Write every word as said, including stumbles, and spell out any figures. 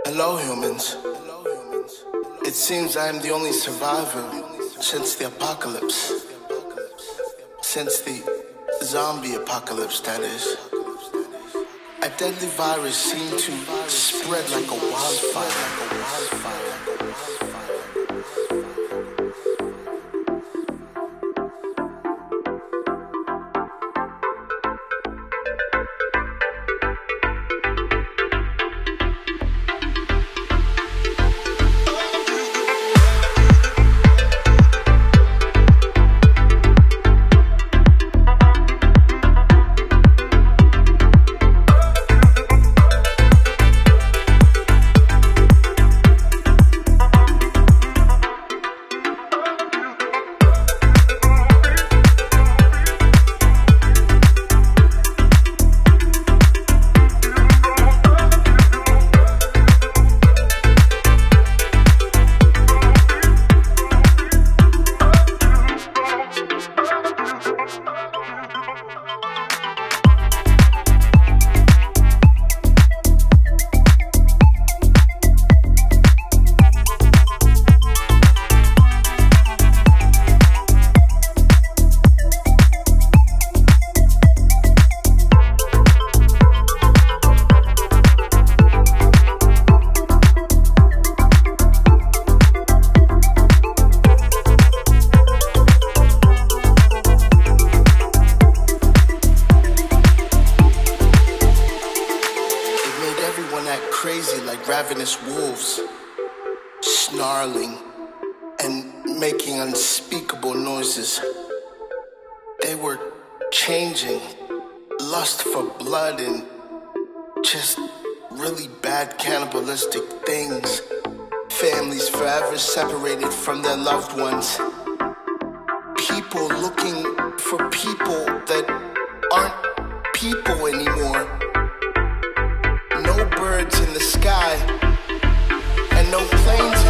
Hello, humans. It seems I am the only survivor since the apocalypse. Since the zombie apocalypse, that is. A deadly virus seemed to spread like a wildfire, like a wildfire. Crazy like ravenous wolves, snarling and making unspeakable noises. They were changing, lust for blood and just really bad cannibalistic things. Families forever separated from their loved ones. People looking for people that aren't people anymore. No birds in the sky, and no planes